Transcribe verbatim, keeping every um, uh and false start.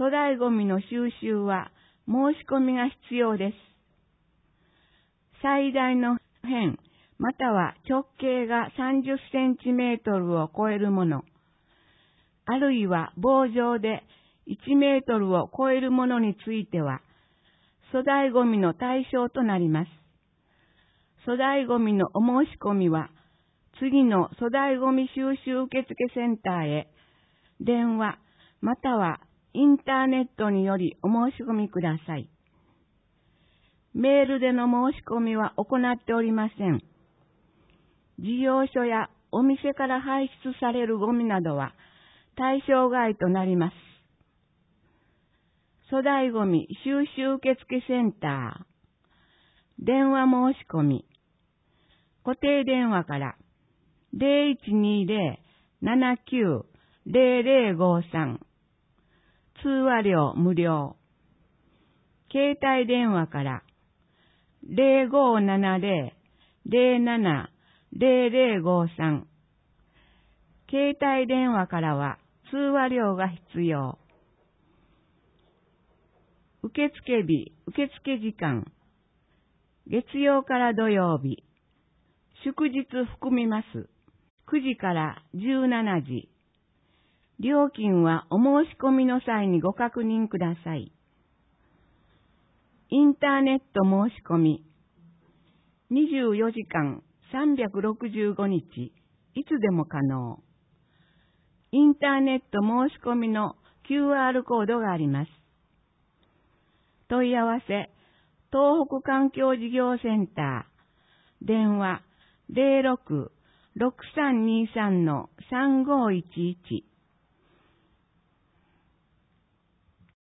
粗大ごみの収集は申し込みが必要です。最大の辺、または直径がさんじゅっセンチメートルを超えるもの、あるいは棒状でいちメートルを超えるものについては、粗大ごみの対象となります。粗大ごみのお申し込みは、次の粗大ごみ収集受付センターへ、電話またはインターネットによりお申し込みください。メールでの申し込みは行っておりません。事業所やお店から排出されるゴミなどは対象外となります。粗大ごみ収集受付センター、電話申し込み、固定電話からゼロいちにゼロ ななきゅう ゼロゼロごさん、通話料無料。携帯電話からゼロごななゼロ ゼロなな ゼロゼロごさん。携帯電話からは通話料が必要。受付日、受付時間。月曜から土曜日。祝日含みます。くじからじゅうしちじ。料金はお申し込みの際にご確認ください。インターネット申し込み。にじゅうよじかんさんびゃくろくじゅうごにち、いつでも可能。インターネット申し込みの キューアール コードがあります。問い合わせ、東北環境事業センター、電話ゼロろく ろくさんにさん さんごいちいち。